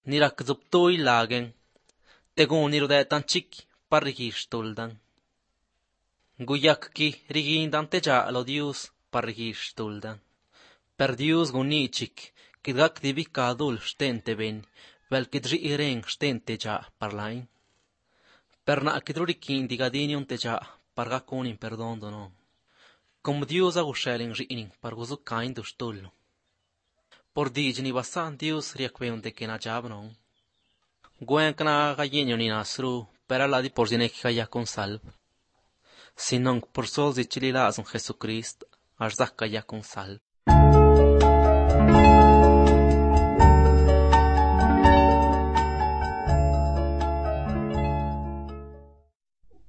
Ni rac zubtui lagen, tegun ni rodetan chic par rigistuldan. Guyac ki rigindan teja lo Dios par rigistuldan. Per Dios guni chic, kid gac dibicadul stente ben, vel kid riiren stente ja parlain. Per na kid rurikin digadinion teja par gacunin perdon donon. Com Dios agushelin riinin par guzucain dustullo. Por digni basan Dios riacveun de que na jabnon. Gwen cana gallenio ni nasru, per ala di por zinec gaya con salv. Sinon por sol zichili lazon Jesucrist, až zaka ya con salv.